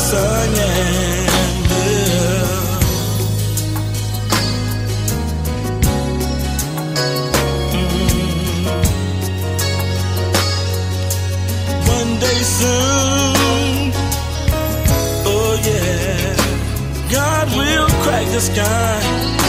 sun, yeah. One day soon, oh yeah, God will crack the sky.